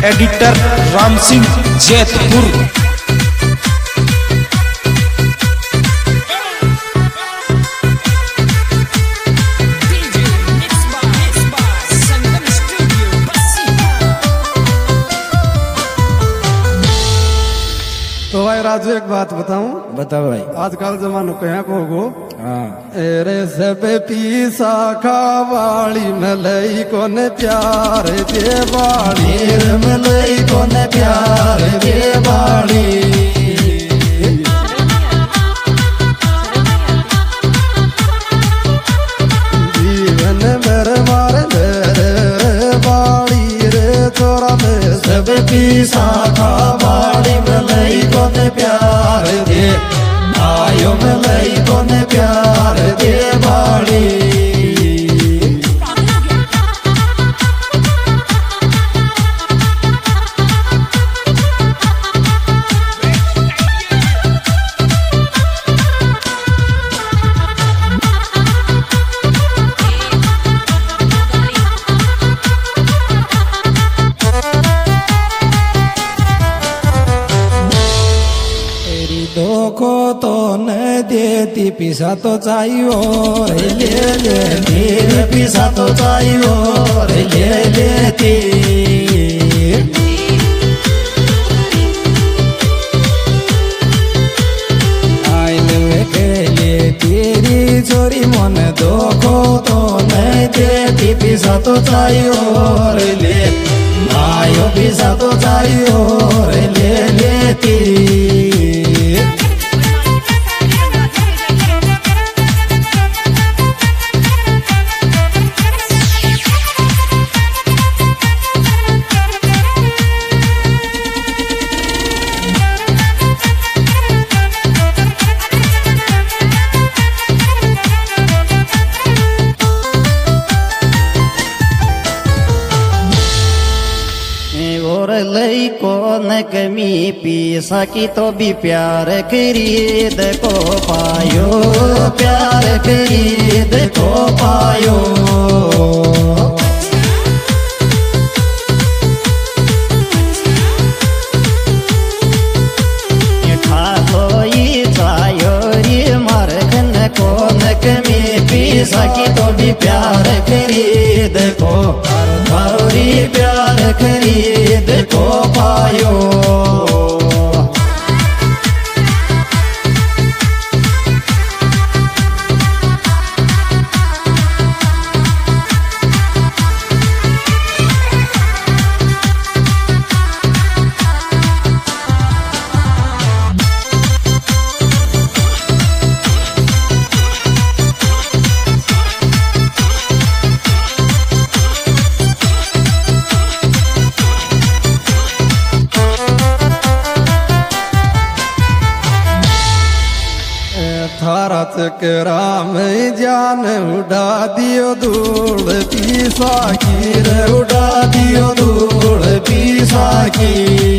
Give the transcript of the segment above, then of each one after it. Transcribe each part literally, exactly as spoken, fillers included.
Editor Ram Singh Jaitpur. तो भाई राजू एक बात बताऊं। बताओ भाई। आजकल जमानो कहाँ को गो हाँ एरे सब पीसा खावाली मलई कोन प्यार देवाली मलई कोन प्यार देवाली जीवन मेर मार बाड़ी रे छोरा में सब पीसा खावाली मलई कोन प्यार दे आयो मलई कोन प्यार देवाली। धोखो तो न देती पिसा तो चाहिए रे ले लेती पिसा तो चाहिए रे ले लेती आइल के लिए तेरी छोरी मन धोखो तो न देती पिसा तो चाहिए रे ले आयो पिसा तो चाहिए रे ले लेती। लई कौन कमी पीसा की तो भी प्यार खरीद को पायो प्यार खरीद को पायो ठाकोई चायो रे मरखन कौन कमी पीसा की तो भी प्यार खरीद को गौरी प्यार खरीद को पायो। थारा चकरा में जान उड़ा दियो धूल पीसा की रे उड़ा दियो धूल पीसा की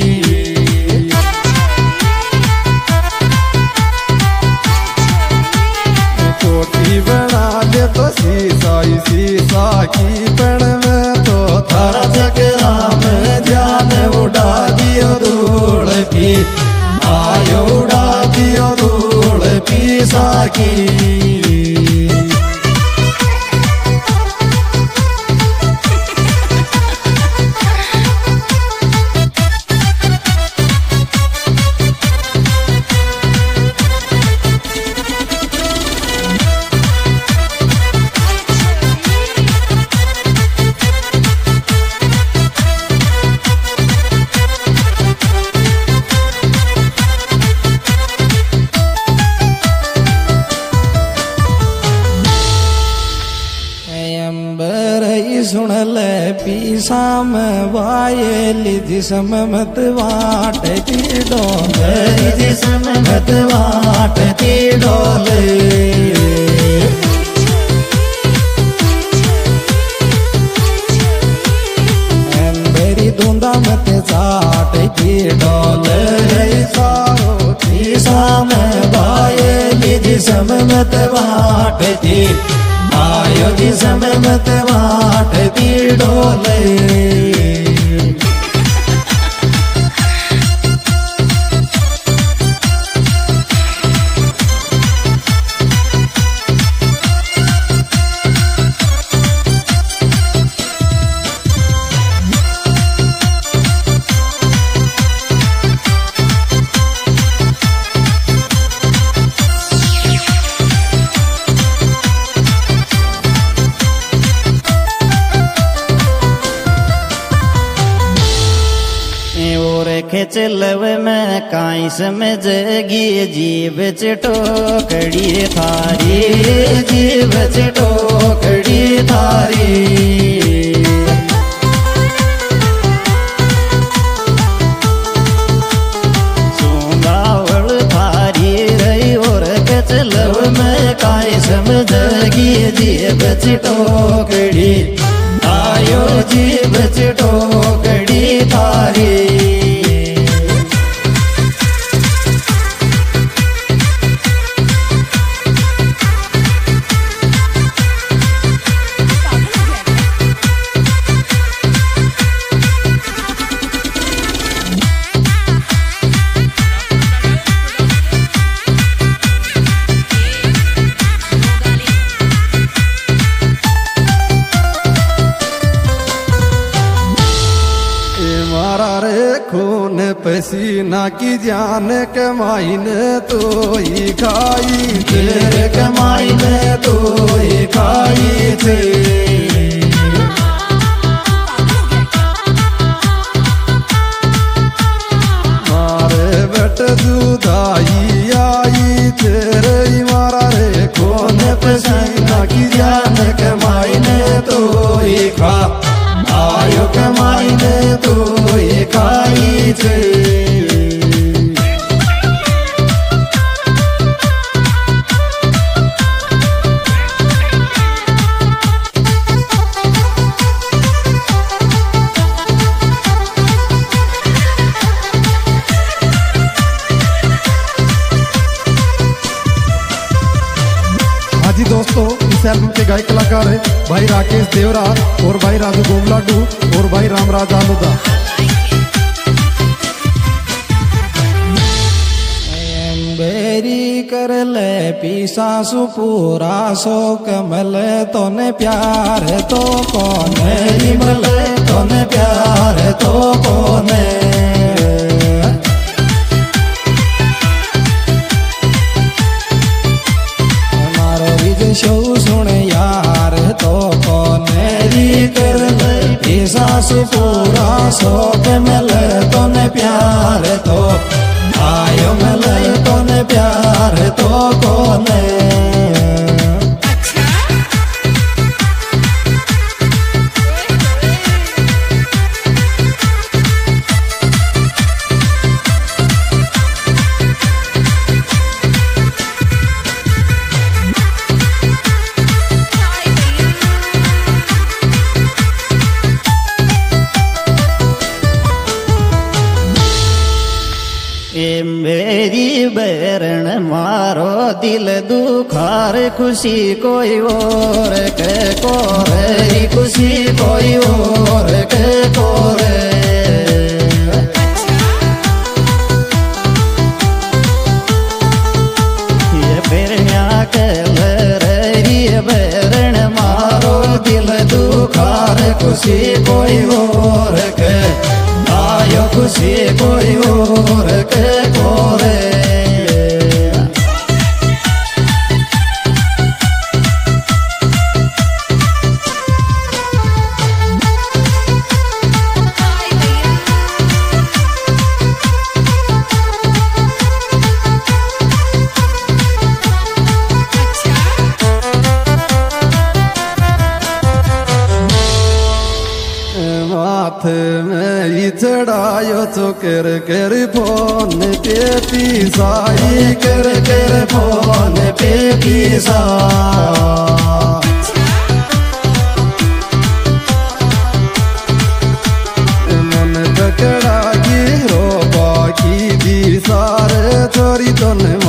कोठी बना दे तो शीशा शीशा की पण में तो थारा चकरा में जान उड़ा दियो धूल पी आयो उड़ा दियो धूल पीसा की। सुन ले पीसा में वाये जिसम मत वाट की डोले जिसम मत वाट की डोले मेरी धुंधा मत चाट की डोले पीसा में वाये जिसम मत वाट की आयो जिसम मत वाट की डोले। खेच लव में काई समझगी जीव चटोकड़ी थारी जीव चटोकड़ी थारी लव में काई समझगी जीव चटोकड़ी आयो जीव चटोकड़ी थारी खून पसीना की जान कमाई ने तो ही खाई तेरे कमाई ने तो ही खाई थे मारे बेट जुदाई आई तेरे मारा रे खून पसीना की जान कमाई ने तो ही खा आयो कमाई ने तो ही खाई थे जी दोस्तों, इस एल्बम के गायक कलाकार है भाई राकेश देवरा और भाई राजू गोमलाडू और भाई रामराज आलूदा। बेरी कर ले पीसा सुपूरा सो कमल तोने प्यार तो कौन मल तोने प्यार तो कौन शो सुन यार तो कौनेरी कर ले सासु पूरा शोक मिल तोने प्यार तो आयो मिल तोने प्यार तो कौने मेरी बैरण मारो दिल दुखार खुशी कोई और के कोरे खुशी कोई और के कोरे ये बैरण्या के लरी बैरण मारो दिल दुखार खुशी कोई और के आयो खुशी कोई और के कोरे हाथ में ही चढ़ायो तो कर कर फोन पे पिसाई कर कर फोन पे पिसा मन पकड़ा की रो बाकी दी सारे चोरी तो